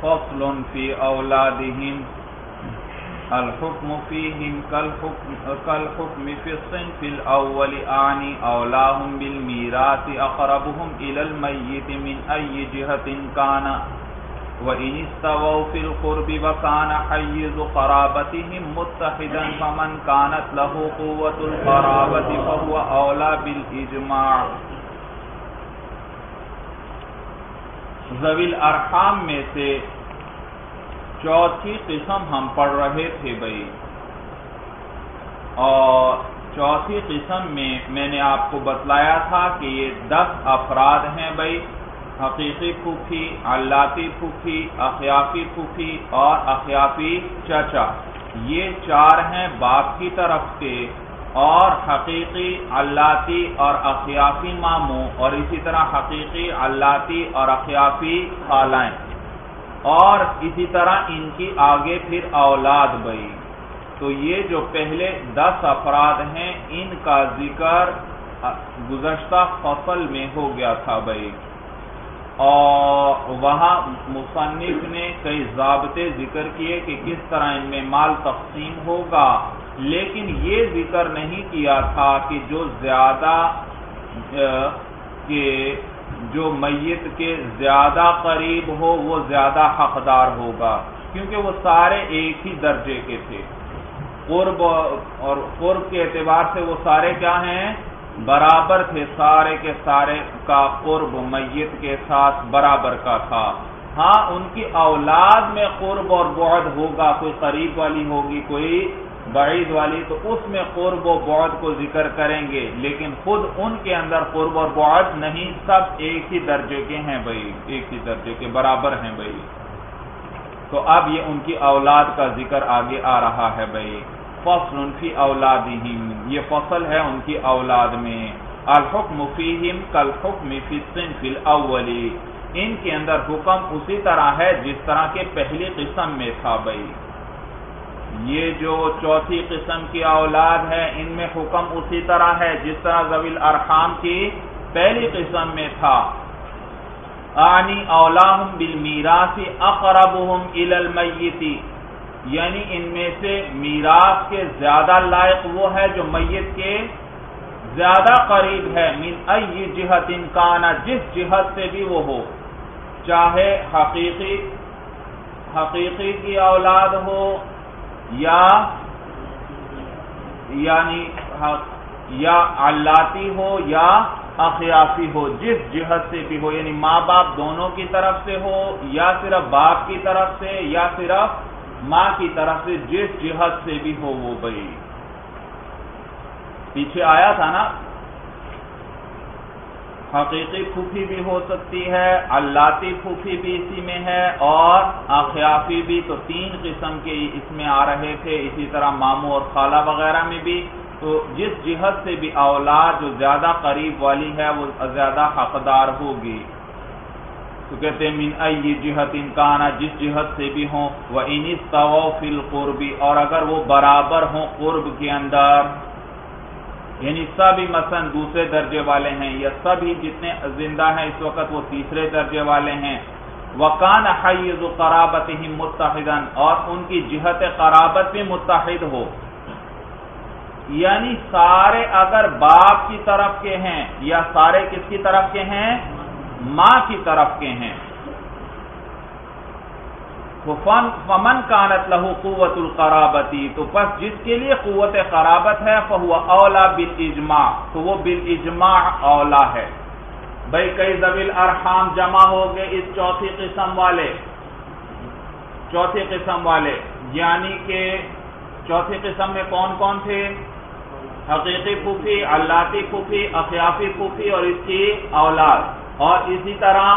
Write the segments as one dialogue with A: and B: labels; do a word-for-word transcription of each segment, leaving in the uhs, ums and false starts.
A: فصل فی اولادہم الحکم فیہم کالحکم فی الصنف الاول اعنی اولاہم بالمیراث اقربہم الی المیت من ای جہت کان وَإِنِ اسْتَوَوْا فِي الْقُرْبِ وَكَانَ حَيِّزُ قَرَابَتِهِمْ مُتَّحِدًا فَمَنْ كَانَتْ لَهُ قُوَّةُ الْقَرَابَةِ فَهُوَ أَوْلَى بِالْإِجْمَاعِ۔ ذوی الارحام میں سے چوتھی قسم ہم پڑھ رہے تھے بھائی، اور چوتھی قسم میں میں نے آپ کو بتلایا تھا کہ یہ دس افراد ہیں بھائی، حقیقی پھوپھی، علاتی پھوپھی، اخیافی پھوپھی اور اخیافی چچا، یہ چار ہیں باپ کی طرف کے، اور حقیقی، علاتی اور اخیافی ماموں، اور اسی طرح حقیقی، علاتی اور اخیافی خالائیں، اور اسی طرح ان کی آگے پھر اولاد بھائی۔ تو یہ جو پہلے دس افراد ہیں ان کا ذکر گزشتہ فصل میں ہو گیا تھا بھائی، اور وہاں مصنف نے کئی ضابطے ذکر کیے کہ کس طرح ان میں مال تقسیم ہوگا، لیکن یہ ذکر نہیں کیا تھا کہ جو زیادہ کہ جو میت کے زیادہ قریب ہو وہ زیادہ حقدار ہوگا، کیونکہ وہ سارے ایک ہی درجے کے تھے، قرب اور قرب کے اعتبار سے وہ سارے کیا ہیں، برابر تھے، سارے کے سارے کا قرب میت کے ساتھ برابر کا تھا۔ ہاں ان کی اولاد میں قرب اور بعد ہوگا، کوئی قریب والی ہوگی کوئی بعید والی، تو اس میں قرب و بعد کو ذکر کریں گے، لیکن خود ان کے اندر قرب اور بعد نہیں، سب ایک ہی درجے کے ہیں بھائی، ایک ہی درجے کے برابر ہیں بھائی۔ تو اب یہ ان کی اولاد کا ذکر آگے آ رہا ہے بھائی۔ فصل فی اولادہم، یہ فصل ہے ان کی اولاد میں۔ الحکم فیہم کالحکم فی الصنف الاول، ان کے اندر حکم اسی طرح ہے جس طرح کے پہلی قسم میں تھا بھائی۔ یہ جو چوتھی قسم کی اولاد ہے ان میں حکم اسی طرح ہے جس طرح ذوی الارحام کی پہلی قسم میں تھا۔ اعنی اولاہم بالمیراث اقربہم الی المیت، یعنی ان میں سے میراث کے زیادہ لائق وہ ہے جو میت کے زیادہ قریب ہے، من ای جہت کانا، جس جہت سے بھی وہ ہو، چاہے حقیقی حقیقی کی اولاد ہو یا یعنی یا علاتی ہو یا اخیافی ہو، جس جہت سے بھی ہو، یعنی ماں باپ دونوں کی طرف سے ہو یا صرف باپ کی طرف سے یا صرف ماں کی طرف سے، جس جہت سے بھی ہو وہ بھائی۔ پیچھے آیا تھا نا، حقیقی پھوپھی بھی ہو سکتی ہے، علاتی پھوپھی بھی اسی میں ہے، اور اخیافی بھی، تو تین قسم کے اس میں آ رہے تھے، اسی طرح ماموں اور خالہ وغیرہ میں بھی۔ تو جس جہت سے بھی اولاد جو زیادہ قریب والی ہے وہ زیادہ حقدار ہوگی، تو کہتے ہیں من ای جہت کانا، جس جہت سے بھی ہوں، وَإِنِ اسْتَوَوْا فِي الْقُرْبِ، اور اگر وہ برابر ہوں قرب کے اندر، یعنی سبھی مثلا دوسرے درجے والے ہیں، یا سبھی جتنے زندہ ہیں اس وقت وہ تیسرے درجے والے ہیں، وَكَانَ حَيِّزُ قَرَابَتِهِمْ مُتَّحِدًا، اور ان کی جہت قرابت بھی متحد ہو، یعنی سارے اگر باپ کی طرف کے ہیں یا سارے کس کی طرف کے ہیں، ماں کی طرف کے ہیں، فمن کانت لہو قوت القرابتی، تو پس جس کے لیے قوت قرابت ہے، فہو اولا بالاجماع، تو وہ بالاجماع اولا ہے بھائی۔ کئی ذوی الارحام جمع ہو گئے اس چوتھی قسم والے چوتھی قسم والے یعنی کہ چوتھی قسم میں کون کون تھے؟ حقیقی پھوپھی، علاتی پھوپھی، اخیافی پھوپھی اور اس کی اولاد، اور اسی طرح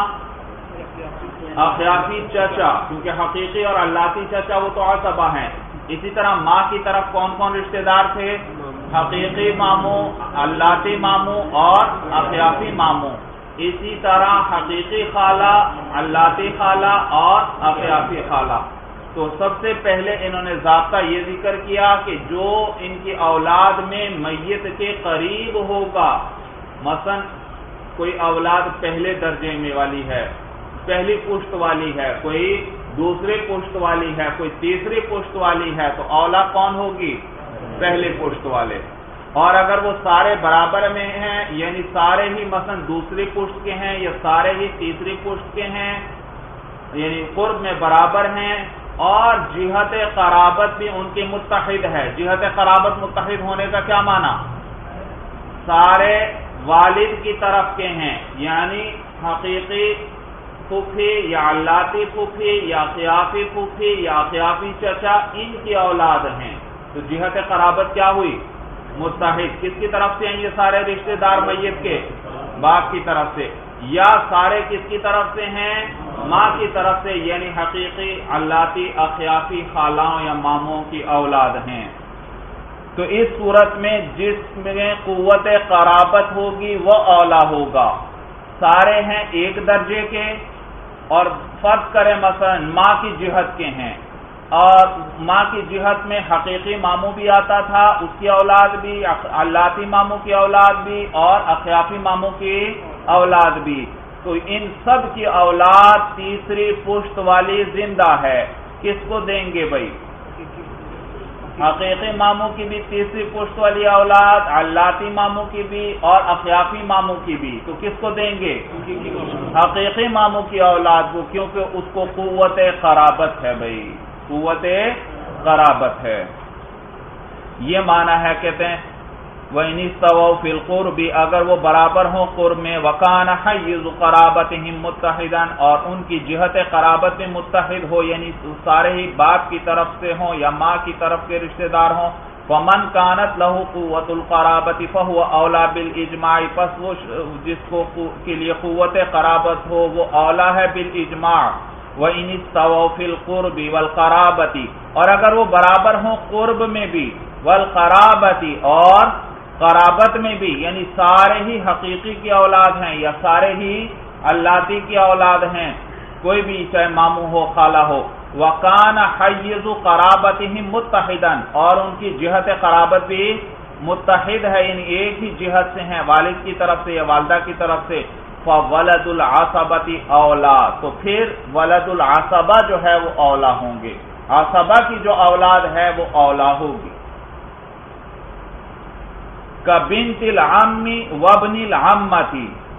A: اخیافی چچا، کیونکہ حقیقی اور علاتی چچا وہ تو عصبہ ہیں۔ اسی طرح ماں کی طرف کون کون رشتہ دار تھے؟ حقیقی ماموں، علاتی ماموں اور اخیافی ماموں۔ اسی طرح حقیقی خالہ، علاتی خالہ اور اخیافی خالہ۔ تو سب سے پہلے انہوں نے ضابطہ یہ ذکر کیا کہ جو ان کی اولاد میں میت کے قریب ہوگا، مثلا کوئی اولاد پہلے درجے میں والی ہے، پہلی پشت والی ہے، کوئی دوسری پشت والی ہے، کوئی تیسری پشت والی ہے، تو اولا کون ہوگی؟ پہلے پشت والے. اور اگر وہ سارے برابر میں ہیں، یعنی سارے ہی مثلا دوسری پشت کے ہیں یا سارے ہی تیسری پشت کے ہیں، یعنی قرب میں برابر ہیں اور جہت قرابت بھی ان کی متحد ہے. جہت قرابت متحد ہونے کا کیا معنی؟ سارے والد کی طرف کے ہیں، یعنی حقیقی پھوپھی یا علاتی پھوپھی یا قیافی پھوپھی یا قیافی چچا، ان کی اولاد ہیں. تو جہت قرابت کیا ہوئی؟ متحد. کس کی طرف سے ہیں یہ سارے رشتہ دار میت کے؟ باپ کی طرف سے. یا سارے کس کی طرف سے ہیں؟ ماں کی طرف سے، یعنی حقیقی علاتی اخیافی خالاؤں یا ماموں کی اولاد ہیں. تو اس صورت میں جس میں قوت قرابت ہوگی وہ اولا ہوگا. سارے ہیں ایک درجے کے اور فرض کریں مثلا ماں کی جہت کے ہیں، اور ماں کی جہت میں حقیقی ماموں بھی آتا تھا، اس کی اولاد بھی، علاتی ماموں کی اولاد بھی اور اخیافی ماموں کی اولاد بھی. تو ان سب کی اولاد تیسری پشت والی زندہ ہے. کس کو دیں گے بھائی؟ حقیقی ماموں کی بھی تیسری پشت والی اولاد، علاتی ماموں کی بھی اور اخیافی ماموں کی بھی. تو کس کو دیں گے؟ حقیقی ماموں کی اولاد کو، کیونکہ اس کو قوت قرابت ہے بھائی، قوت قرابت ہے. یہ معنی ہے، کہتے ہیں وَإِنِ اسْتَوَوْا فِي الْقُرْبِ، اگر وہ برابر ہوں قرب میں، وَكَانَ حَيِّزُ قَرَابَتِهِمْ مُتَّحِدًا، اور ان کی جہت قرابت میں متحد ہو، یعنی سارے ہی باپ کی طرف سے ہوں یا ماں کی طرف کے رشتہ دار ہوں. فَمَنْ كَانَتْ لَهُ قُوَّةُ الْقَرَابَةِ فَهُوَ أَوْلَى بِالْإِجْمَاعِ، پس وہ جس کو کے لیے قوت قرابت ہو وہ اولا ہے بالاجماع. وَإِنِ اسْتَوَوْا فِي الْقُرْبِ وَالْقَرَابَةِ، اور اگر وہ برابر ہوں قرب میں بھی، والقرابت اور قرابت میں بھی، یعنی سارے ہی حقیقی کی اولاد ہیں یا سارے ہی علاتی کی اولاد ہیں، کوئی بھی چاہے ماموں ہو خالہ ہو. وَكَانَ حَيِّزُ قَرَابَتِهِمْ مُتَّحِدًا، اور ان کی جہت قرابت بھی متحد ہے، یعنی ایک ہی جہت سے ہیں، والد کی طرف سے یا والدہ کی طرف سے. فَوَلَدُ الْعَصَبَةِ أَوْلَى، تو پھر ولد العصبہ جو ہے وہ اولا ہوں گے. عصبہ کی جو اولاد ہے وہ اولا ہوگی. کبنت العم وابن العمۃ،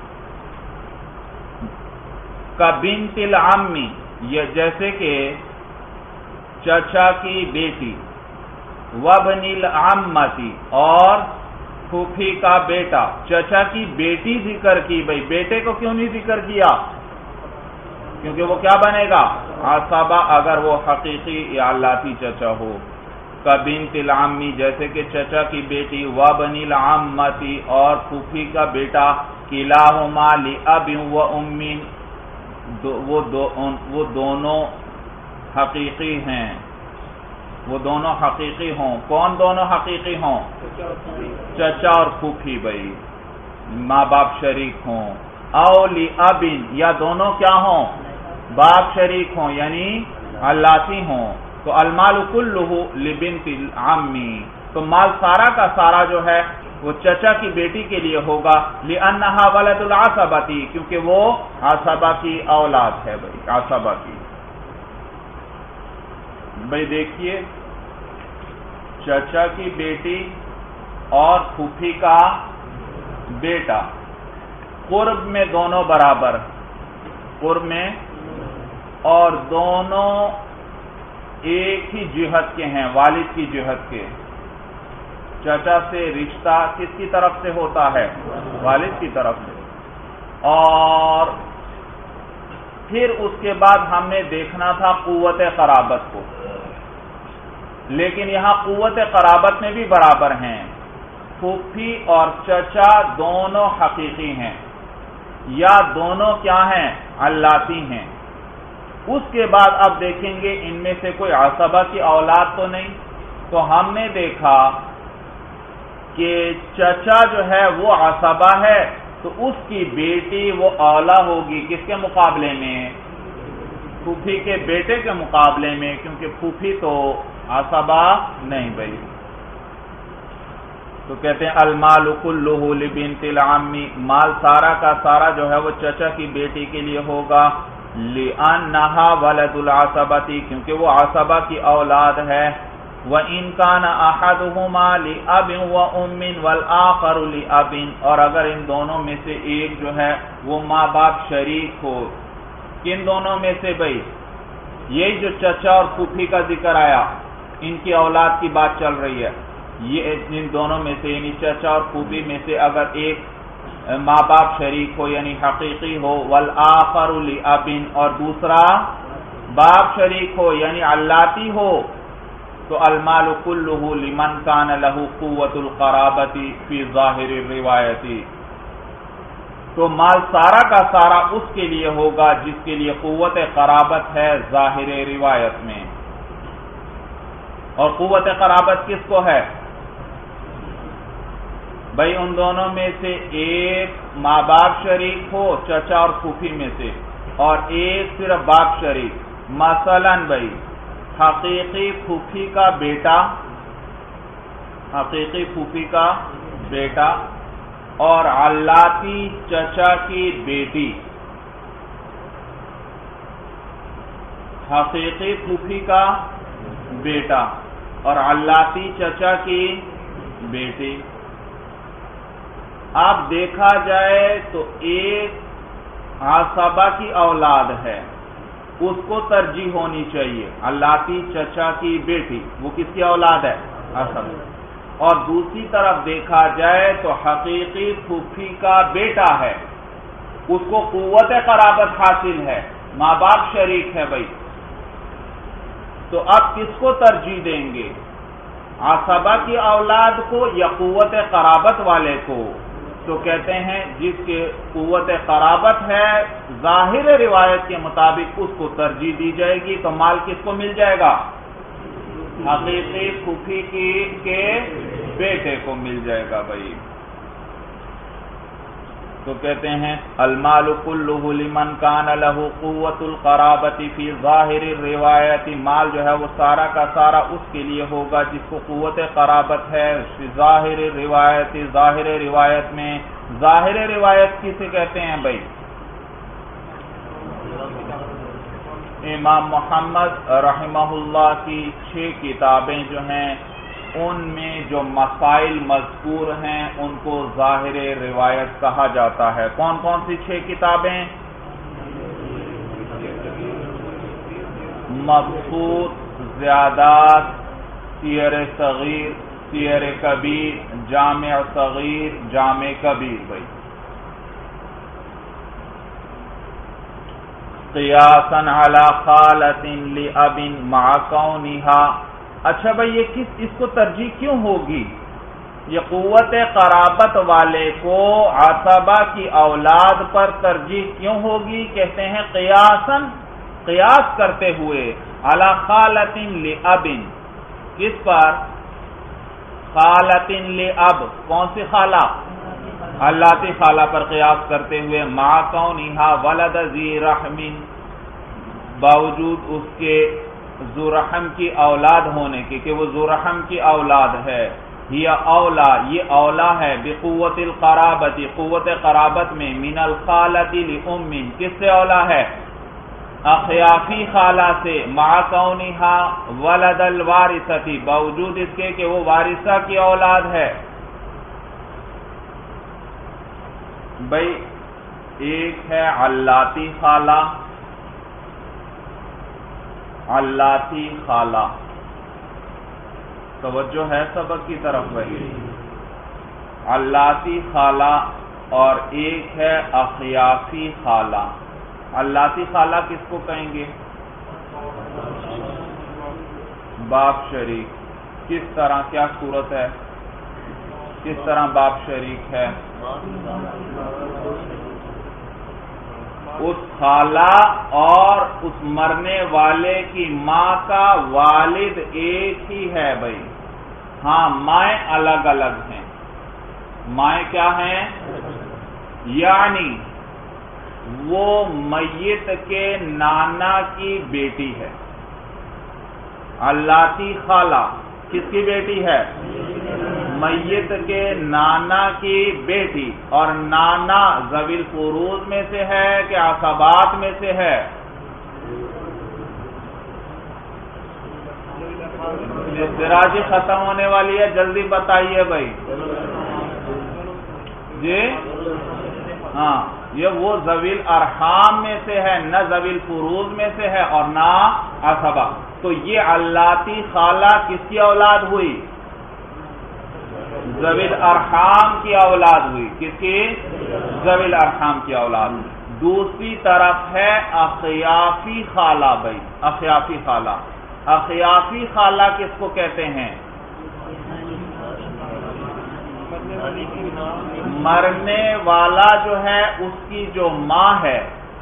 A: کبنت العم، یہ جیسے کہ چچا کی بیٹی، وابن العمۃ اور پھوپھی کا بیٹا. چچا کی بیٹی ذکر کی، بھائی بیٹے کو کیوں نہیں ذکر کیا؟ کیونکہ وہ کیا بنے گا؟ عصبہ، اگر وہ حقیقی یا علاتی چچا ہو. کبنت العمی، جیسے کہ چچا کی بیٹی، وابن العمۃ اور پھوپھی کا بیٹا، کلاہما لأب و ام، وہ دو وہ دونوں حقیقی ہیں، وہ دونوں حقیقی ہوں. کون دونوں حقیقی ہوں؟ چچا اور پھوپھی، بھائی ماں باپ شریک ہوں. او لأب، یا دونوں کیا ہوں؟ باپ شریک ہوں، یعنی علاتی ہوں. تو المال کلہ لبنت العمی، تو مال سارا کا سارا جو ہے وہ چچا کی بیٹی کے لیے ہوگا. لأنہا ولد العصبۃ، کیونکہ وہ عصبہ کی اولاد ہے. بھائی عصبہ کی، بھائی دیکھیے چچا کی بیٹی اور پھوپھی کا بیٹا قرب میں دونوں برابر، قرب میں، اور دونوں ایک ہی جہت کے ہیں، والد کی جہت کے. چچا سے رشتہ کس کی طرف سے ہوتا ہے؟ والد کی طرف سے. اور پھر اس کے بعد ہم نے دیکھنا تھا قوت قرابت کو، لیکن یہاں قوت قرابت میں بھی برابر ہیں. پھوپھی اور چچا دونوں حقیقی ہیں یا دونوں کیا ہیں؟ علاتی ہیں. اس کے بعد اب دیکھیں گے ان میں سے کوئی عصبہ کی اولاد تو نہیں. تو ہم نے دیکھا کہ چچا جو ہے وہ عصبہ ہے، تو اس کی بیٹی وہ اولا ہوگی کس کے مقابلے میں؟ پھوپھی کے بیٹے کے مقابلے میں، کیونکہ پھوپھی تو عصبہ نہیں. بھائی تو کہتے ہیں المال کلہ لبنت العم، مال سارا کا سارا جو ہے وہ چچا کی بیٹی کے لیے ہوگا. لِأَنَّهَا وَلَدُ الْعَصَبَةِ کیونکہ وہ عصبہ کی اولاد ہے. وَإِنْ كَانَ أَحَدُهُمَا لِأَبٍ وَأُمٍّ وَالْآخَرُ لِأَبٍ اور اگر ان دونوں میں سے ایک جو ہے وہ ماں باپ شریک ہو. کن دونوں میں سے بھائی؟ یہی جو چچا اور پھوپھی کا ذکر آیا ان کی اولاد کی بات چل رہی ہے. یہ ان دونوں میں سے یعنی چچا اور پھوپھی میں سے اگر ایک ماں باپ شریک ہو یعنی حقیقی ہو، والآخر لأب اور دوسرا باپ شریک ہو یعنی علاتی ہو، تو المال کلہ لمن کان لہ قوت القرابۃ فی ظاہر الروایت، تو مال سارا کا سارا اس کے لیے ہوگا جس کے لیے قوت قرابت ہے ظاہر روایت میں. اور قوت قرابت کس کو ہے بھائی؟ ان دونوں میں سے ایک ماں باپ شریک ہو چچا اور پھوپھی میں سے، اور ایک صرف باپ شریک. مثلا بھائی حقیقی پھوپھی کا بیٹا حقیقی پھوپھی کا بیٹا اور علاتی چچا کی بیٹی. حقیقی پھوپھی کا بیٹا اور علاتی چچا کی بیٹی. آپ دیکھا جائے تو ایک عصبہ کی اولاد ہے، اس کو ترجیح ہونی چاہیے. علاتی چچا کی بیٹی وہ کس کی اولاد ہے؟ عصبہ. اور دوسری طرف دیکھا جائے تو حقیقی پھوپھی کا بیٹا ہے، اس کو قوت قرابت حاصل ہے، ماں باپ شریک ہے بھائی. تو اب کس کو ترجیح دیں گے؟ عصبہ کی اولاد کو یا قوت قرابت والے کو؟ تو کہتے ہیں جس کے قوت قرابت ہے ظاہر روایت کے مطابق اس کو ترجیح دی جائے گی. تو مال کس کو مل جائے گا؟ حقیقی پھوپھی کی کے بیٹے کو مل جائے گا بھائی. تو کہتے ہیں المال کلہ لمن کان لہ قوت القرابۃ فی ظاہر الروایت، مال جو ہے وہ سارا کا سارا اس کے لیے ہوگا جس کو قوت قرابت ہے فی ظاہر الروایت، ظاہر روایت میں. ظاہر روایت کسے کہتے ہیں بھائی؟ امام محمد رحمہ اللہ کی چھ کتابیں جو ہیں ان میں جو مسائل مذکور ہیں ان کو ظاہر روایت کہا جاتا ہے. کون کون سی چھ کتابیں؟ مبسوط، زیادات، سیر صغیر، سیر کبیر، جامع صغیر، جامع کبیر. بھائی قیاسا علی خالۃ لأب مع کونھا. اچھا بھائی یہ کس اس کو ترجیح کیوں ہوگی؟ یہ قوت قرابت والے کو عصبہ کی اولاد پر ترجیح کیوں ہوگی؟ کہتے ہیں قیاساً، قیاس کرتے ہوئے، علی خالۃ لأب، کس پر؟ خالۃ لأب، کون سی خالہ؟ علاتی خالہ پر قیاس کرتے ہوئے. مع کونھا ولد ذی رحم، باوجود اس کے ذو رحم کی اولاد ہونے کے کہ وہ ذو رحم کی اولاد ہے. یہ اولا، یہ اولا ہے بقوت القرابت، قوت قرابت میں، من الخالۃ لأم، کس سے اولا ہے؟ اخیافی خالہ سے. مع کونھا ولد الوارثۃ، باوجود اس کے کہ وہ وارثہ کی اولاد ہے. بھائی ایک ہے علاتی خالہ، علاتی خالہ، توجہ ہے سبق کی طرف بھائی. علاتی خالہ اور ایک ہے اخیافی خالہ. علاتی خالہ کس کو کہیں گے؟ باپ شریک. کس طرح، کیا صورت ہے؟ کس طرح باپ شریک ہے؟ اس خالہ اور اس مرنے والے کی ماں کا والد ایک ہی ہے بھائی. ہاں مائیں الگ الگ ہیں. مائیں کیا ہیں؟ یعنی وہ میت کے نانا کی بیٹی ہے. علاتی خالہ کس کی بیٹی ہے؟ میت کے نانا کی بیٹی، اور نانا ذوی الفروض میں سے ہے کہ عصبات میں سے ہے؟ استراجی ختم ہونے والی ہے، جلدی بتائیے بھائی جی۔ ہاں، یہ وہ ذوی الارحام میں سے ہے، نہ ذوی الفروض میں سے ہے اور نہ عصبہ۔ تو یہ اللاتی خالہ کس کی اولاد ہوئی؟ ذوی الارحام کی اولاد ہوئی۔ کس کی؟ ذوی الارحام کی اولاد۔ دوسری طرف ہے اخیافی خالہ بھائی، اخیافی خالہ۔ اخیافی خالہ کس کو کہتے ہیں؟ مرنے والا جو ہے اس کی جو ماں ہے،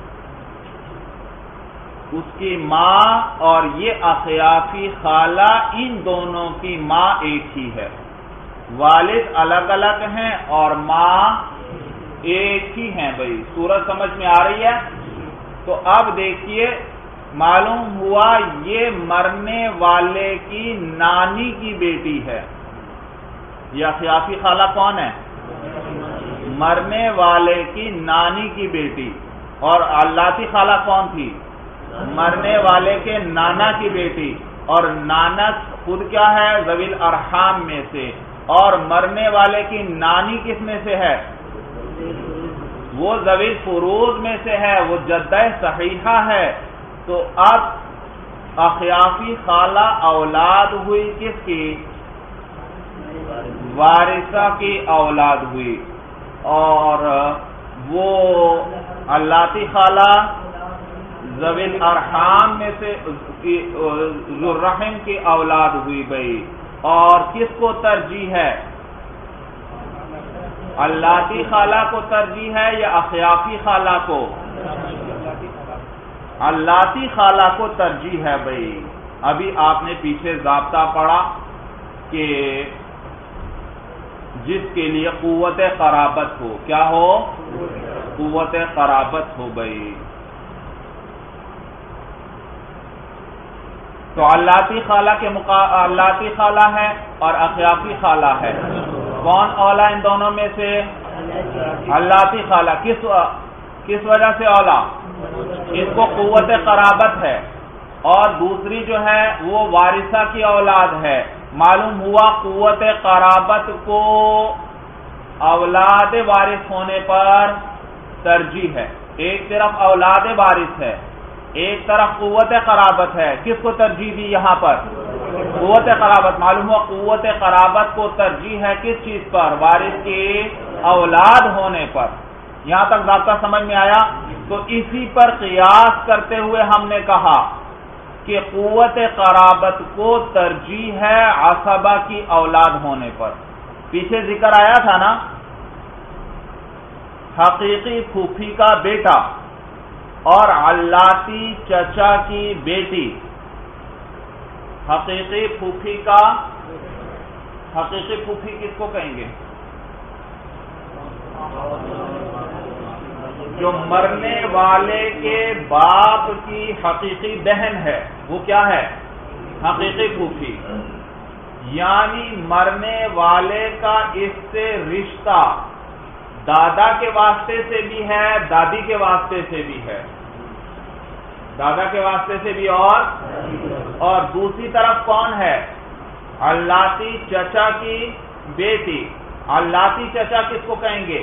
A: اس کی ماں اور یہ اخیافی خالہ، ان دونوں کی ماں ایک ہی ہے۔ والد الگ الگ ہیں اور ماں ایک ہی ہیں بھائی۔ سورج سمجھ میں آ رہی ہے؟ تو اب دیکھیے، معلوم ہوا یہ مرنے والے کی نانی کی بیٹی ہے۔ یہ اخیافی خالہ کون ہے؟ مرنے والے کی نانی کی بیٹی۔ اور اللاتی خالہ کون تھی؟ مرنے والے کے نانا کی بیٹی۔ اور نانا خود کیا ہے؟ ذوی الارحام میں سے۔ اور مرنے والے کی نانی کس میں سے ہے؟ وہ ذوی الفروض میں سے ہے، وہ جدہ صحیحہ ہے۔ تو اب اخیافی خالہ اولاد ہوئی کس کی؟ وارثہ کی اولاد ہوئی۔ اور وہ اللاتی خالہ ذوی الارحام میں سے ذو الرحم کی اولاد ہوئی بھائی۔ اور کس کو ترجیح ہے؟ اللاتی خالہ کو ترجیح ہے یا اخیافی خالہ کو؟ اللاتی خالہ کو ترجیح ہے بھائی۔ ابھی آپ نے پیچھے ضابطہ پڑھا کہ جس کے لیے قوت قرابت ہو، کیا ہو؟ قوت قرابت ہو بھائی۔ تو اللاتی خالہ کے مقابلے اللاتی خالہ ہے اور اخیافی خالہ ہے، کون اولا ان دونوں میں سے؟ اللاتی خالہ۔ کس کس وجہ سے اولا؟ اس کو قوت قرابت ہے، اور دوسری جو ہے وہ وارثہ کی اولاد ہے۔ معلوم ہوا قوت قرابت کو اولاد وارث ہونے پر ترجیح ہے۔ ایک طرف اولاد وارث ہے، ایک طرف قوت قرابت ہے۔ کس کو ترجیح دی یہاں پر؟ قوت قرابت۔ معلوم ہوا قوت قرابت کو ترجیح ہے کس چیز پر؟ وارث کی اولاد ہونے پر۔ یہاں تک ضابطہ سمجھ میں آیا؟ تو اسی پر قیاس کرتے ہوئے ہم نے کہا کہ قوت قرابت کو ترجیح ہے عصبہ کی اولاد ہونے پر۔ پیچھے ذکر آیا تھا نا، حقیقی پھوپھی کا بیٹا اور علاتی چچا کی بیٹی۔ حقیقی پھوپھی کا، حقیقی پھوپھی کس کو کہیں گے؟ جو مرنے والے کے باپ کی حقیقی بہن ہے، وہ کیا ہے؟ حقیقی پھوپھی۔ یعنی مرنے والے کا اس سے رشتہ دادا کے واسطے سے بھی ہے، دادی کے واسطے سے بھی ہے، دادا کے واسطے سے بھی، اور اور دوسری طرف کون ہے؟ علاتی چچا کی بیٹی۔ علاتی چچا کس کو کہیں گے؟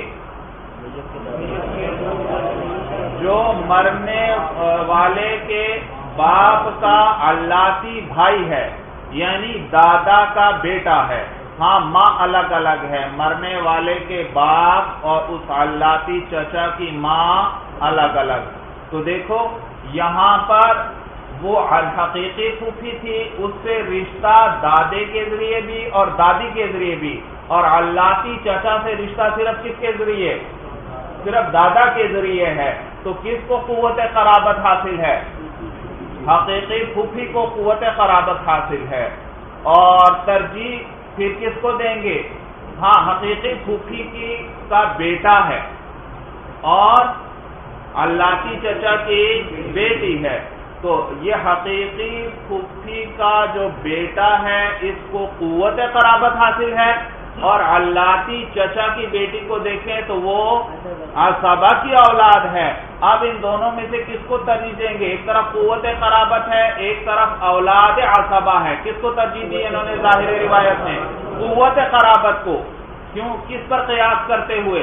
A: جو مرنے والے کے باپ کا علاتی بھائی ہے، یعنی دادا کا بیٹا ہے۔ ہاں، ماں الگ الگ ہے، مرنے والے کے باپ اور اس علاتی چچا کی ماں الگ الگ۔ تو دیکھو یہاں پر وہ حقیقی پھوپھی تھی، اس سے رشتہ دادے کے ذریعے بھی اور دادی کے ذریعے بھی، اور علاتی چچا سے رشتہ صرف کس کے ذریعے؟ صرف دادا کے ذریعے ہے۔ تو کس کو قوت قرابت حاصل ہے؟ حقیقی پھوپھی کو قوت قرابت حاصل ہے۔ اور ترجیح پھر کس کو دیں گے؟ ہاں، حقیقی پھوپھی کی کا بیٹا ہے اور علاتی چچا کی بیٹی ہے، تو یہ حقیقی پھوپھی کا جو بیٹا ہے اس کو قوت قرابت حاصل ہے، اور علاتی چچا کی بیٹی کو دیکھیں تو وہ عصبہ کی اولاد ہے. اب ان دونوں میں سے کس کو ترجیح دیں گے؟ ایک طرف قوت قرابت ہے، ایک طرف اولاد عصبہ ہے. کس کو ترجیح دی انہوں نے ظاہر روایت میں؟ قوت قرابت کو. کیوں؟ کس پر قیاس کرتے ہوئے؟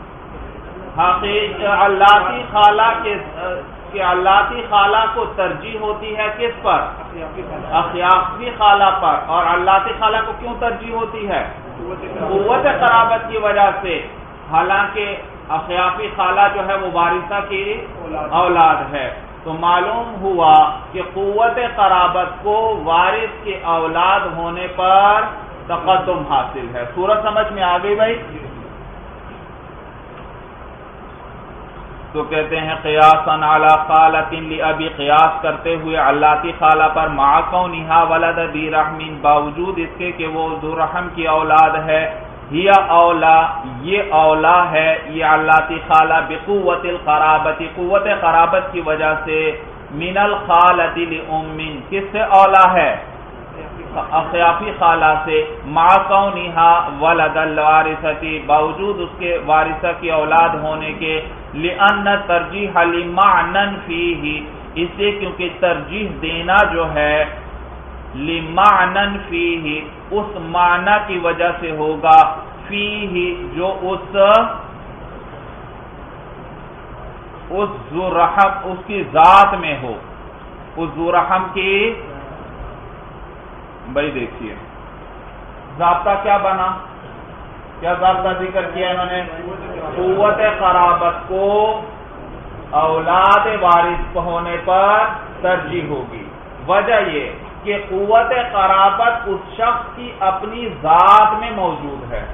A: علاتی خالہ کے کہ علاتی خالہ کو ترجیح ہوتی ہے کس پر؟ اخیافی خالہ پر. اور علاتی خالہ کو کیوں ترجیح ہوتی ہے؟ قوت قرابت کی وجہ سے. حالانکہ اخیافی خالہ جو ہے وہ وارثہ کی اولاد ہے. تو معلوم ہوا کہ قوت قرابت کو وارث کی اولاد ہونے پر تقدم حاصل ہے. صورت سمجھ میں آ گئی بھائی؟ تو کہتے ہیں قیاساً علی خالۃ لأبی، قیاس کرتے ہوئے علاتی خالہ پر، مع کونہا ولد ذی رحم، باوجود اس کے کہ وہ ذو رحم کی اولاد ہے. ہی اولا، یہ اولا ہے یہ علاتی خالہ، بقوت القرابت، قوت قرابت کی وجہ سے، من الخالۃ لأم، کس سے اولا ہے؟ اخیافی خالہ سے. مع کونہا ولد الوارثۃ، باوجود اس کے وارثہ کی اولاد ہونے کے. لأن ترجیح لمعنى فیہ، اس لیے کیونکہ ترجیح دینا جو ہے لمعنى فیہ، اس معنی کی وجہ سے ہوگا، فیہ جو اس اس ذو رحم اس کی ذات میں ہو. اس ذو رحم کی، بھائی دیکھیے ضابطہ کیا بنا، کیا ضابطہ ذکر کیا انہوں نے؟ قوت قرابت کو اولاد وارث ہونے پر ترجیح ہوگی. وجہ یہ کہ قوت قرابت اس شخص کی اپنی ذات میں موجود ہے.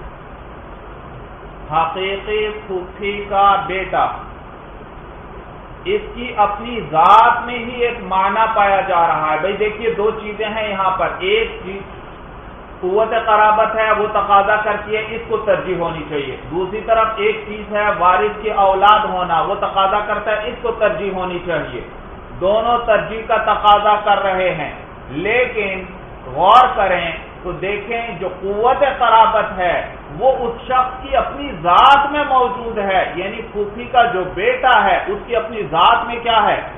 A: حقیقی پھوپھی کا بیٹا، اس کی اپنی ذات میں ہی ایک معنی پایا جا رہا ہے. بھائی دیکھیے دو چیزیں ہیں یہاں پر. ایک چیز قوت قرابت ہے، وہ تقاضا کرتی ہے اس کو ترجیح ہونی چاہیے. دوسری طرف ایک چیز ہے وارث کی اولاد ہونا، وہ تقاضا کرتا ہے اس کو ترجیح ہونی چاہیے. دونوں ترجیح کا تقاضا کر رہے ہیں. لیکن غور کریں تو دیکھیں جو قوت قرابت ہے وہ اس شخص کی اپنی ذات میں موجود ہے. یعنی پھوپھی کا جو بیٹا ہے اس کی اپنی ذات میں کیا ہے؟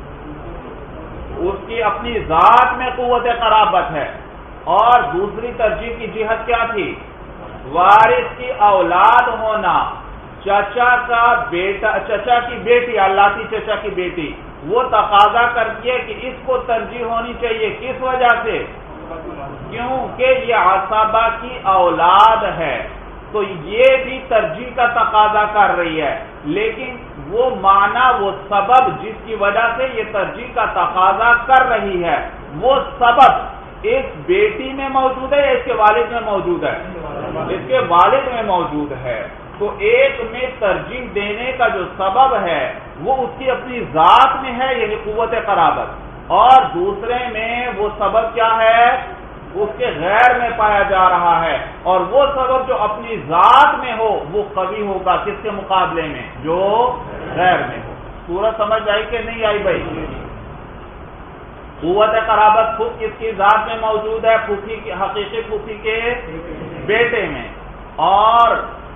A: اس کی اپنی ذات میں قوت قرابت ہے. اور دوسری ترجیح کی جہت کیا تھی؟ وارث کی اولاد ہونا. چچا کا بیٹا، چچا کی بیٹی، علاتی چچا کی بیٹی، وہ تقاضا کرتی ہے کہ اس کو ترجیح ہونی چاہیے. کس وجہ سے؟ کیونکہ یہ عصبہ کی اولاد ہے. تو یہ بھی ترجیح کا تقاضا کر رہی ہے. لیکن وہ معنی، وہ سبب جس کی وجہ سے یہ ترجیح کا تقاضا کر رہی ہے، وہ سبب اس بیٹی میں موجود ہے یا اس کے والد میں موجود ہے؟ اس کے والد میں موجود ہے. تو ایک میں ترجیح دینے کا جو سبب ہے وہ اس کی اپنی ذات میں ہے، یعنی قوت قرابت. اور دوسرے میں وہ سبب کیا ہے؟ اس کے غیر میں پایا جا رہا ہے. اور وہ سبب جو اپنی ذات میں ہو وہ قوی ہوگا کس کے مقابلے میں؟ جو غیر میں ہو. سورج سمجھ آئی کہ نہیں آئی بھائی؟ قوت قرابت خود کس کی ذات میں موجود ہے؟ پھوپھی کی، حقیقی پھوپھی کے بیٹے میں. اور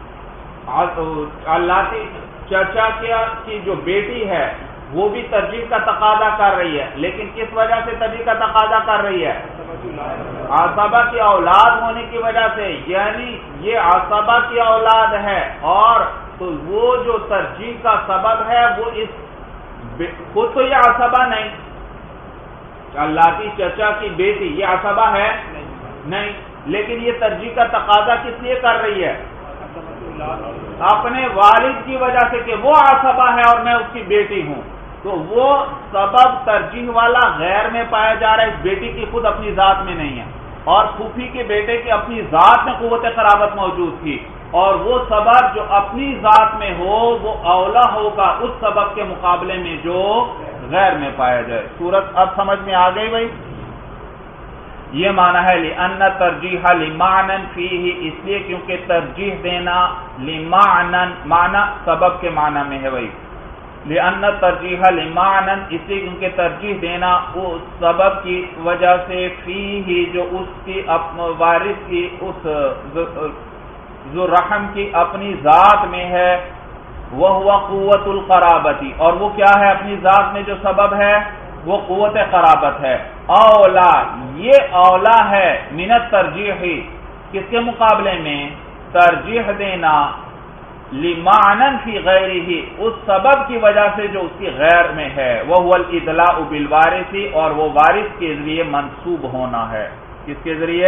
A: علاتی چچا کی جو بیٹی ہے وہ بھی ترجیح کا تقاضا کر رہی ہے. لیکن کس وجہ سے ترجیح کا تقاضا کر رہی ہے؟ عصبہ کی اولاد ہونے کی وجہ سے. یعنی یہ عصبہ کی اولاد ہے. اور تو وہ جو ترجیح کا سبب ہے وہ اس خود تو یہ عصبہ نہیں، علاتی چچا کی بیٹی یہ عصبہ ہے نہیں، لیکن یہ ترجیح کا تقاضا کس لیے کر رہی ہے؟ اپنے والد کی وجہ سے کہ وہ عصبہ ہے اور میں اس کی بیٹی ہوں. تو وہ سبب ترجیح والا غیر میں پایا جا رہا ہے، اس بیٹی کی خود اپنی ذات میں نہیں ہے. اور پھوپھی کے بیٹے کی اپنی ذات میں قوت قرابت موجود تھی. اور وہ سبب جو اپنی ذات میں ہو وہ اولا ہوگا اس سبب کے مقابلے میں جو غیر میں پایا جائے. صورت اب سمجھ میں آ گئی بھائی؟ یہ معنی ہے لِأَنَّ ترجیح لِمَعْنًا فِيهِ، اس لیے کیونکہ ترجیح دینا لِمَعْنًا معنی سبب کے معنی میں ہے بھائی. لِأَنَّ ترجیح لِمَعْنًا، اس لیے کیونکہ ترجیح دینا اس سبب کی وجہ سے فِيهِ جو اس کی وارث کی اس جو رحم کی اپنی ذات میں ہے، وہ ہوا قوت القرابتی، اور وہ کیا ہے اپنی ذات میں جو سبب ہے وہ قوت قرابت ہے. اولا، یہ اولا ہے من الترجیح، کس کے مقابلے میں؟ ترجیح دینا لمعنن فی غیرہ، اس سبب کی وجہ سے جو اس کی غیر میں ہے، وہ هو الادلاء بالوارث، اور وہ وارث کے ذریعے منسوب ہونا ہے. کس کے ذریعے؟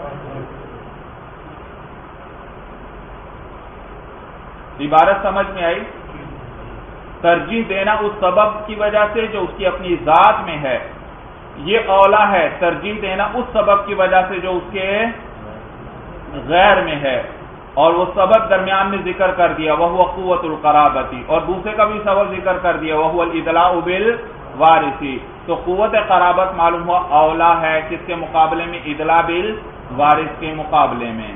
A: عبارت سمجھ میں آئی؟ ترجیح دینا اس سبب کی وجہ سے جو اس کی اپنی ذات میں ہے، یہ اولا ہے ترجیح دینا اس سبب کی وجہ سے جو اس کے غیر میں ہے، اور وہ سبب درمیان میں ذکر کر دیا وہ هو قوت القرابتی، اور دوسرے کا بھی سبب ذکر کر دیا وہ هو الادلاء بالوارث. تو قوت قرابت معلوم ہوا اولا ہے کس کے مقابلے میں؟ ادلاء بالوارث کے مقابلے میں.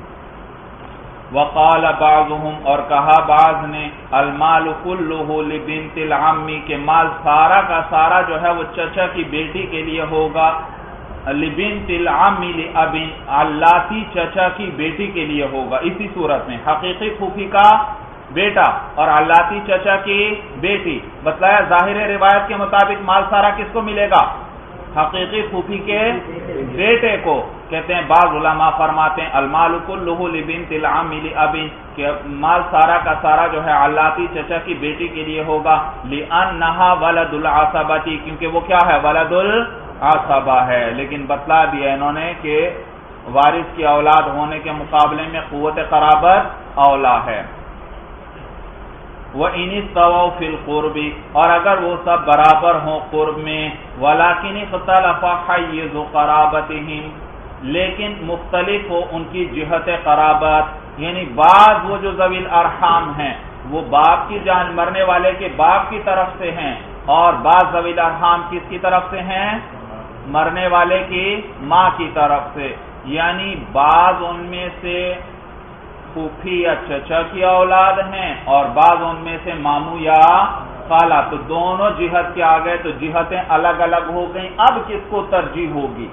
A: وقال بعضهم، اور کہا بعض نے، المال كله لبنت العم، کہ مال سارا کا سارا جو ہے وہ چچا کی بیٹی کے لیے ہوگا. لبنت العم لاب، اللاتی چچا کی بیٹی کے لیے ہوگا. اسی صورت میں حقیقی پھوپھی کا بیٹا اور اللاتی چچا کی بیٹی. بتلایا ظاہر روایت کے مطابق مال سارا کس کو ملے گا؟ حقیقی پھوپھی کے بیٹے کو. کہتے ہیں بعض علماء فرماتے ہیں المال كله لبنت العم لاب، کہ مال سارا کا سارا جو ہے اللاتی چچا کی بیٹی کے لیے ہوگا. لانها ولد العصبہ، کیونکہ وہ کیا ہے؟ ولد العصبہ ہے. لیکن بتلا دیا انہوں نے کہ وارث کی اولاد ہونے کے مقابلے میں قوت قرابت اولا ہے. وَإِنِ اسْتَوَوْا فِي الْقُرْبِ، اور اگر وہ سب برابر ہوں قرب میں، وَلَكِنِ اخْتَلَفَ حَيِّزُ قَرَابَتِهِمْ، لیکن مختلف ہو ان کی جہت قرابت، یعنی بعض وہ جو ذوی الارحام ہیں وہ باپ کی جان مرنے والے کے باپ کی طرف سے ہیں، اور بعض ذوی الارحام کس کی طرف سے ہیں؟ مرنے والے کی ماں کی طرف سے. یعنی بعض ان میں سے پھوپھی یا چچا کی اولاد ہیں اور بعض ان میں سے ماموں یا خالہ، تو دونوں جہت کے آ گئے تو جہتیں الگ الگ ہو گئیں. اب کس کو ترجیح ہوگی؟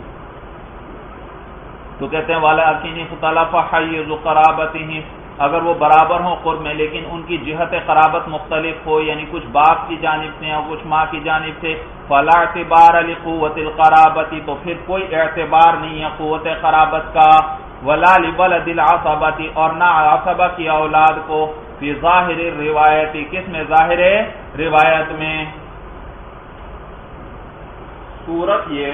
A: تو کہتے ہیں وَلَكِنِ اخْتَلَفَ حَيِّزُ قَرَابَتِهِمْ، اگر وہ برابر ہوں قرب میں لیکن ان کی جہت قرابت مختلف ہو، یعنی کچھ باپ کی جانب سے اور کچھ ماں کی جانب سے، فَلَا اعْتِبَارَ لِقُوَّةِ الْقَرَابَةِ، تو پھر کوئی اعتبار نہیں ہے قوت قرابت کا. وَلَا لِوَلَدِ الْعَصَبَةِ، اور نہ عصبہ کی اولاد کو، فی ظاہر الروایت، کس میں؟ ظاہر روایت میں. صورت یہ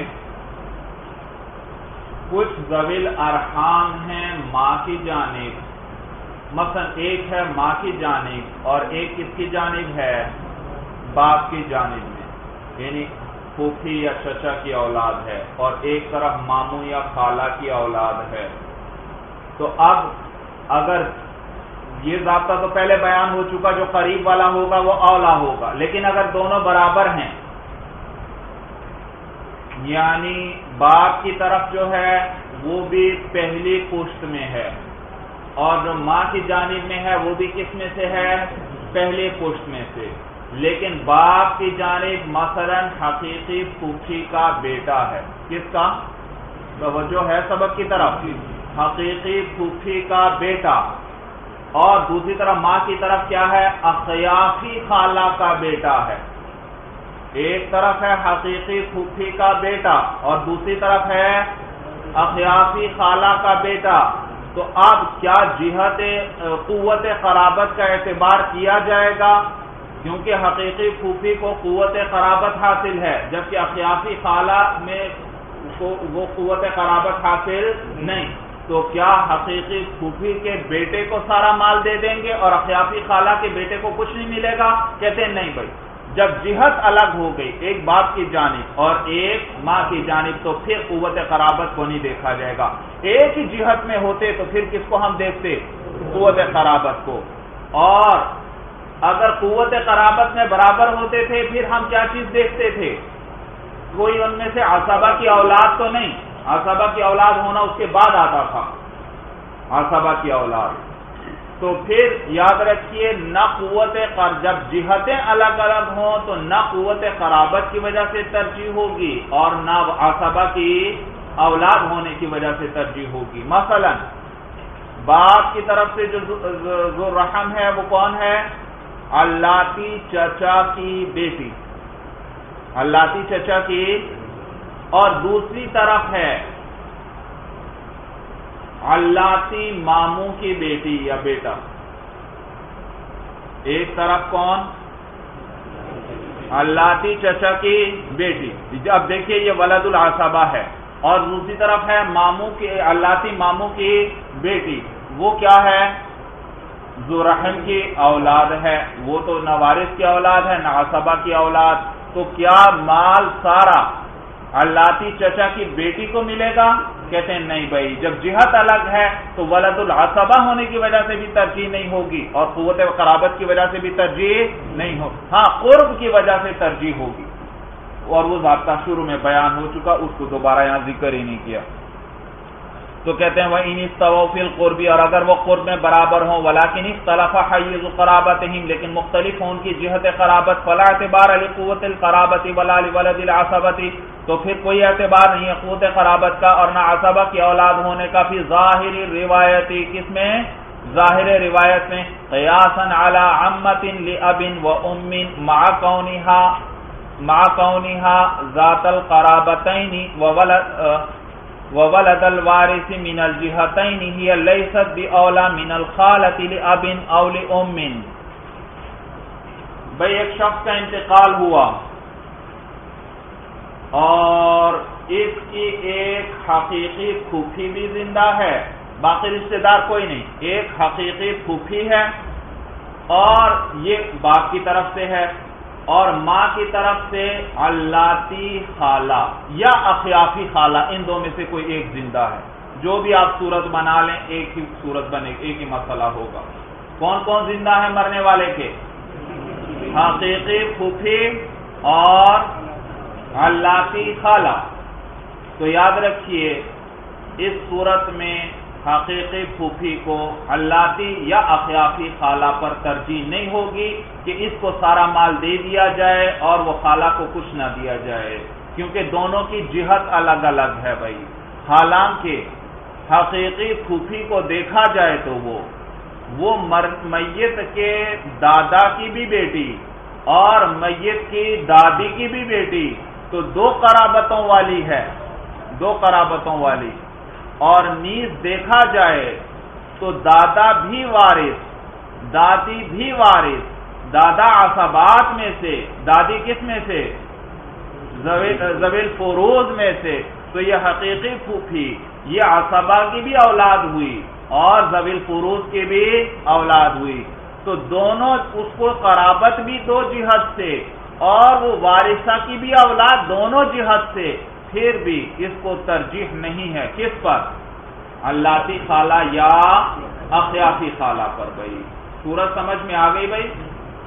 A: کچھ ذوی الارحام ہیں ماں کی جانب، مثلا ایک ہے ماں کی جانب اور ایک کس کی جانب ہے؟ باپ کی جانب میں، یعنی پھوپھی یا چچا کی اولاد ہے، اور ایک طرف ماموں یا خالہ کی اولاد ہے. تو اب اگر یہ ضابطہ تو پہلے بیان ہو چکا، جو قریب والا ہوگا وہ اولا ہوگا، لیکن اگر دونوں برابر ہیں، یعنی باپ کی طرف جو ہے وہ بھی پہلی پشت میں ہے اور جو ماں کی جانب میں ہے وہ بھی کس میں سے ہے؟ پہلی پشت میں سے. لیکن باپ کی جانب مثلا حقیقی پھوپھی کا بیٹا ہے، کس کا؟ توجہ ہے سبق کی طرف، حقیقی پھوپھی کا بیٹا، اور دوسری طرف ماں کی طرف کیا ہے؟ اخیافی خالہ کا بیٹا ہے. ایک طرف ہے حقیقی پھوپھی کا بیٹا اور دوسری طرف ہے اخیافی خالہ کا بیٹا. تو اب کیا جہت قوت قرابت کا اعتبار کیا جائے گا؟ کیونکہ حقیقی پھوپھی کو قوت قرابت حاصل ہے، جبکہ اخیافی خالہ میں وہ قوت قرابت حاصل نہیں. تو کیا حقیقی پھوپھی کے بیٹے کو سارا مال دے دیں گے اور اخیافی خالہ کے بیٹے کو کچھ نہیں ملے گا؟ کہتے ہیں نہیں بھائی، جب جہت الگ ہو گئی، ایک باپ کی جانب اور ایک ماں کی جانب، تو پھر قوت قرابت کو نہیں دیکھا جائے گا. ایک ہی جہت میں ہوتے تو پھر کس کو ہم دیکھتے؟ قوت قرابت کو. اور اگر قوت قرابت میں برابر ہوتے تھے پھر ہم کیا چیز دیکھتے تھے؟ کوئی ان میں سے عصبہ کی اولاد تو نہیں، عصبہ کی اولاد ہونا اس کے بعد آتا تھا عصبہ کی اولاد. تو پھر یاد رکھیے نہ قوت قر جب جہتیں الگ الگ ہوں تو نہ قوت قرابت کی وجہ سے ترجیح ہوگی اور نہ عصبہ کی اولاد ہونے کی وجہ سے ترجیح ہوگی. مثلا باپ کی طرف سے جو ذو رحم ہے وہ کون ہے؟ اللاتی چچا کی بیٹی، اللاتی چچا کی، اور دوسری طرف ہے اللاتی ماموں کی بیٹی یا بیٹا۔ ایک طرف کون؟ اللاتی چچا کی بیٹی، اب دیکھیے یہ ولد العصبہ ہے، اور دوسری طرف ہے ماموں کی، اللاتی ماموں کی بیٹی، وہ کیا ہے؟ ذو رحم کی اولاد ہے، وہ تو نہ وارث کی اولاد ہے نہ عصبہ کی اولاد، تو کیا مال سارا اللاتی چچا کی بیٹی کو ملے گا؟ کہتے ہیں نہیں بھائی، جب جہت الگ ہے تو ولد العصبہ ہونے کی وجہ سے بھی ترجیح نہیں ہوگی اور قوت قرابت کی وجہ سے بھی ترجیح نہیں ہو، ہاں قرب کی وجہ سے ترجیح ہوگی، اور وہ ضابطہ شروع میں بیان ہو چکا، اس کو دوبارہ یہاں ذکر ہی نہیں کیا۔ تو کہتے ہیں وَإِنِ اسْتَوَوْا فِي الْقُرْبِ، اور اگر وہ قرب میں برابر ہوں، وَلَكِنِ اخْتَلَفَ حَيِّزُ قَرَابَتِهِمْ، لیکن مختلف ہوں ان کی جہت قرابت، فَلَا اعْتِبَارَ لِقُوَّةِ الْقَرَابَةِ وَلَا لِوَلَدِ الْعَصَبَةِ، تو پھر کوئی اعتبار نہیں ہے قوت قرابت کا اور نہ عصبہ کی اولاد ہونے کا، فی ظاہر روایتی، کس میں؟ ظاہر روایت میں، قیاسا علی عمۃ لأب وام مع کونہا مع کونہا ذات القرابتین وولد وولد الوارث من الجہتین ہی لیست باولی من الخالۃ لأب او لام۔ بھئی ایک شخص کا انتقال ہوا اور اس کی ایک حقیقی پھوپھی بھی زندہ ہے، باقی رشتہ دار کوئی نہیں، ایک حقیقی پھوپھی ہے اور یہ باپ کی طرف سے ہے، اور ماں کی طرف سے اللاتی خالہ یا اخیافی خالہ، ان دو میں سے کوئی ایک زندہ ہے، جو بھی آپ صورت بنا لیں ایک ہی صورت بنے، ایک ہی مسئلہ ہوگا۔ کون کون زندہ ہے مرنے والے کے؟ حقیقی پھوپھی اور اللاتی خالہ۔ تو یاد رکھیے اس صورت میں حقیقی پھوپھی کو اللاتی یا اخیافی خالہ پر ترجیح نہیں ہوگی کہ اس کو سارا مال دے دیا جائے اور وہ خالہ کو کچھ نہ دیا جائے، کیونکہ دونوں کی جہت الگ الگ ہے بھائی۔ حالانکہ حقیقی پھوپھی کو دیکھا جائے تو وہ وہ میت کے دادا کی بھی بیٹی اور میت کی دادی کی بھی بیٹی، تو دو قرابتوں والی ہے، دو قرابتوں والی، اور نیز دیکھا جائے تو دادا بھی وارث دادی بھی وارث، دادا عصبات میں سے، دادی کس میں سے؟ ذوی الفروض میں سے، تو یہ حقیقی پھوپھی یہ عصبہ کی بھی اولاد ہوئی اور ذوی الفروض کی بھی اولاد ہوئی، تو دونوں اس کو قرابت بھی دو جہت سے اور وہ وارثہ کی بھی اولاد دونوں جہت سے، پھر بھی اس کو ترجیح نہیں ہے کس پر؟ اللاتی خالہ یا اخیافی خالہ پر۔ بھائی صورت سمجھ میں آ گئی بھائی؟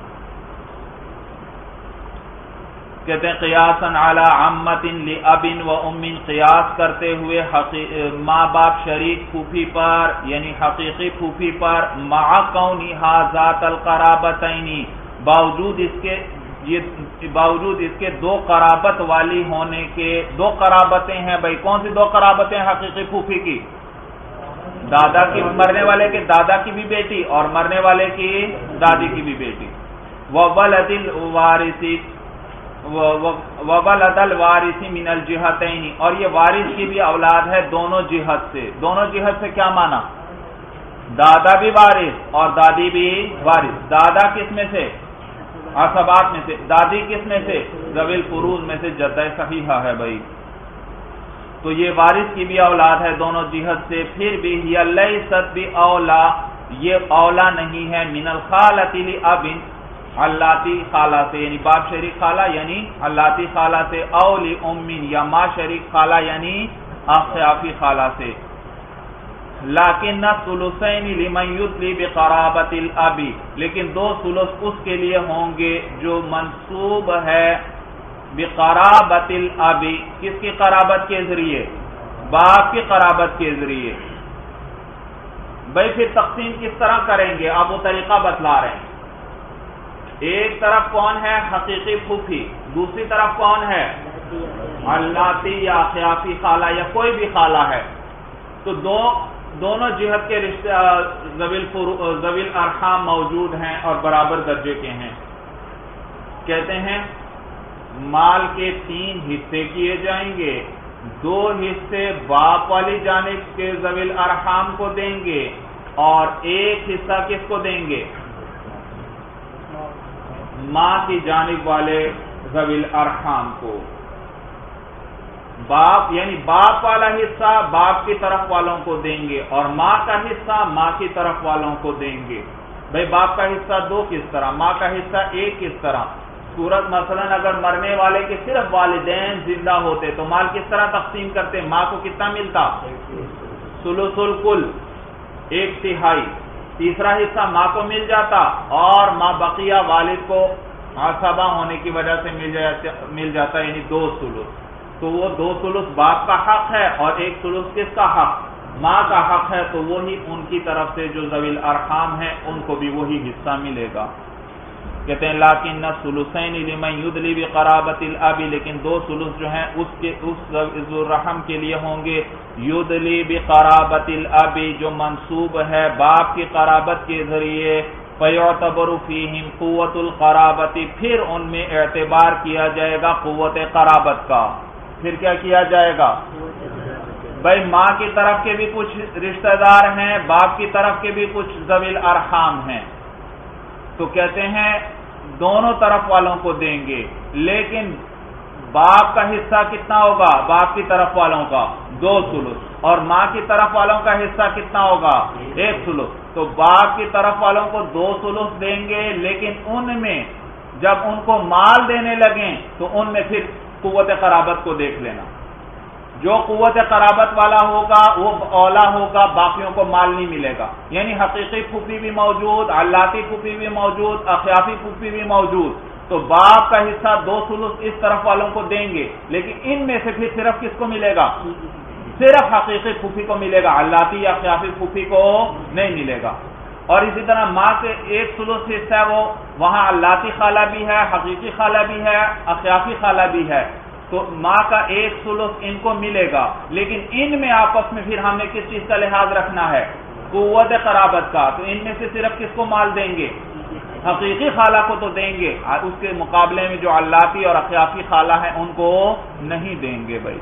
A: کہتے ہیں قیاساً علی عمۃ لأب و ام، قیاس کرتے ہوئے ماں باپ شریک پھوپھی پر یعنی حقیقی پھوپھی پر، مع کونہا ذات القرابتین، باوجود اس کے یہ باوجود اس کے دو قرابت والی ہونے کے، دو قرابتیں ہیں بھائی، کون سی دو قرابتیں حقیقی پھوپھی کی؟ دادا کی، مرنے والے کے دادا کی بھی بیٹی اور مرنے والے کی دادی کی بھی بیٹی، وولد الوارث وولد الوارث من الجہتین، اور یہ وارث کی بھی اولاد ہے دونوں جہت سے۔ دونوں جہت سے کیا مانا؟ دادا بھی وارث اور دادی بھی وارث۔ دادا کس میں سے؟ عصبات میں سے۔ دادی کس میں سے؟ ذوی الفروض میں سے، جدہ صحیحہ ہے بھائی، تو یہ وارث کی بھی اولاد ہے دونوں جہت سے، پھر بھی ہی لیست باولی، یہ اولا نہیں ہے من الخالۃ لأب، اللاتی خالہ سے یعنی باپ شریک خالہ یعنی اللاتی خالہ سے، او لام یا ماں شریک خالہ یعنی اخیافی خالہ سے۔ لیکن ثلثین لمن یدلی بقرابت الاب، لیکن دو ثلث اس کے لیے ہوں گے جو منسوب ہے بقرابت الاب، کس کی قرابت کے ذریعے؟ باپ کی قرابت کے ذریعے۔ بھائی پھر تقسیم کس طرح کریں گے؟ آپ وہ طریقہ بتلا رہے ہیں۔ ایک طرف کون ہے؟ حقیقی پھوپھی، دوسری طرف کون ہے؟ اللاتی یا اخیافی خالہ یا کوئی بھی خالہ ہے، تو دو دونوں جہت کے رشتہ ذوی الارحام موجود ہیں اور برابر درجے کے ہیں. کہتے ہیں مال کے تین حصے کیے جائیں گے. دو حصے باپ والی جانب کے ذوی الارحام کو دیں گے اور ایک حصہ کس کو دیں گے؟ ماں کی جانب والے ذوی الارحام کو. باپ یعنی باپ والا حصہ باپ کی طرف والوں کو دیں گے اور ماں کا حصہ ماں کی طرف والوں کو دیں گے. بھئی باپ کا حصہ دو کس طرح، ماں کا حصہ ایک کس طرح؟ صورت مثلا اگر مرنے والے کے صرف والدین زندہ ہوتے تو مال کس طرح تقسیم کرتے؟ ماں کو کتنا ملتا؟ ثلث الکل، ایک تہائی. تیسرا حصہ ماں کو مل جاتا اور ماں بقیہ والد کو عصبہ ہونے کی وجہ سے مل جاتا یعنی دو ثلث. تو وہ دو ثلث باپ کا حق ہے اور ایک ثلث کس کا حق؟ ماں کا حق ہے. تو وہی ان کی طرف سے جو ذوی الارحام ہیں ان کو بھی وہی حصہ ملے گا. کہتے ہیں لیکن الثلثین لمن یدلی بقرابۃ الاب، لیکن دو ثلث جو ہیں اس کے اس ذو الرحم کے لیے ہوں گے یدلی بقرابۃ الاب، جو منسوب ہے باپ کی قرابت کے ذریعے. فیعتبر فیہم قوت القرابۃ، پھر ان میں اعتبار کیا جائے گا قوت قرابت کا. پھر کیا کیا جائے گا؟ بھائی ماں کی طرف کے بھی کچھ رشتہ دار ہیں، باپ کی طرف کے بھی کچھ ذوی الارحام ہیں. تو کہتے ہیں دونوں طرف والوں کو دیں گے، لیکن باپ کا حصہ کتنا ہوگا؟ باپ کی طرف والوں کا دو ثلث اور ماں کی طرف والوں کا حصہ کتنا ہوگا؟ ایک ثلث. تو باپ کی طرف والوں کو دو ثلث دیں گے، لیکن ان میں جب ان کو مال دینے لگیں تو ان میں پھر قوت قرابت کو دیکھ لینا. جو قوت قرابت والا ہوگا وہ اولا ہوگا، باقیوں کو مال نہیں ملے گا. یعنی حقیقی پھوپھی بھی موجود، علاتی پھوپھی بھی موجود، اخیافی پھوپھی بھی موجود. تو باپ کا حصہ دو ثلث اس طرف والوں کو دیں گے، لیکن ان میں سے پھر صرف کس کو ملے گا؟ صرف حقیقی پھوپھی کو ملے گا، علاتی یا اخیافی پھوپھی کو نہیں ملے گا. اور اسی طرح ماں کے ایک ثلث حصہ ہے وہ وہاں علاتی خالہ بھی ہے، حقیقی خالہ بھی ہے، اخیافی خالہ بھی ہے. تو ماں کا ایک ثلث ان کو ملے گا، لیکن ان میں آپس میں پھر ہمیں کس چیز کا لحاظ رکھنا ہے؟ قوت قرابت کا. تو ان میں سے صرف کس کو مال دیں گے؟ حقیقی خالہ کو تو دیں گے، اس کے مقابلے میں جو علاتی اور اخیافی خالہ ہیں ان کو نہیں دیں گے. بھائی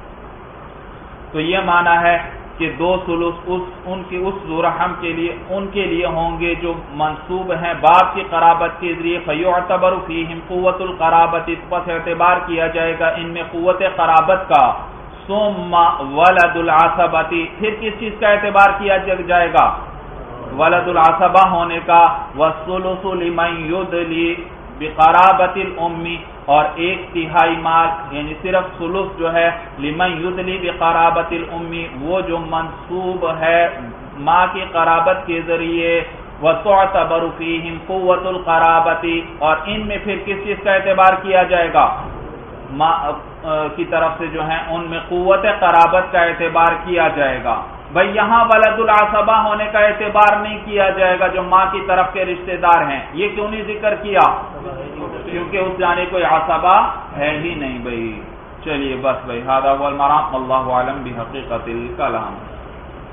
A: تو یہ معنی ہے کہ دو ثلث اس ان کی اس ذو الرحم کے لیے ان کے لیے ہوں گے جو منسوب ہیں باپ کی قرابت کے ذریعے. فیعتبر فیہم قوت القرابت، پس اعتبار کیا جائے گا ان میں قوت قرابت کا. ثم ولد العصبۃ، پھر کس چیز کا اعتبار کیا جائے گا؟ ولد العصبہ ہونے کا. والثلث لمن یدلی بقرابت الام، اور ایک تہائی مال یعنی صرف ثلث جو ہے لمن یدلی بقرابت الام، وہ جو منسوب ہے ماں کی قرابت کے ذریعے. وتعتبر فیہم قوت القرابت، اور ان میں پھر کس چیز کا اعتبار کیا جائے گا؟ ماں کی طرف سے جو ہیں ان میں قوت قرابت کا اعتبار کیا جائے گا. بھئی یہاں ولد العصبہ ہونے کا اعتبار نہیں کیا جائے گا جو ماں کی طرف کے رشتہ دار ہیں. یہ کیوں نہیں ذکر کیا؟ کیونکہ اس جانے کوئی عصبہ ہے ہی نہیں. بھئی چلیے بس بھئی، ھذا هو المرام، واللہ اعلم بحقیقت الکلام.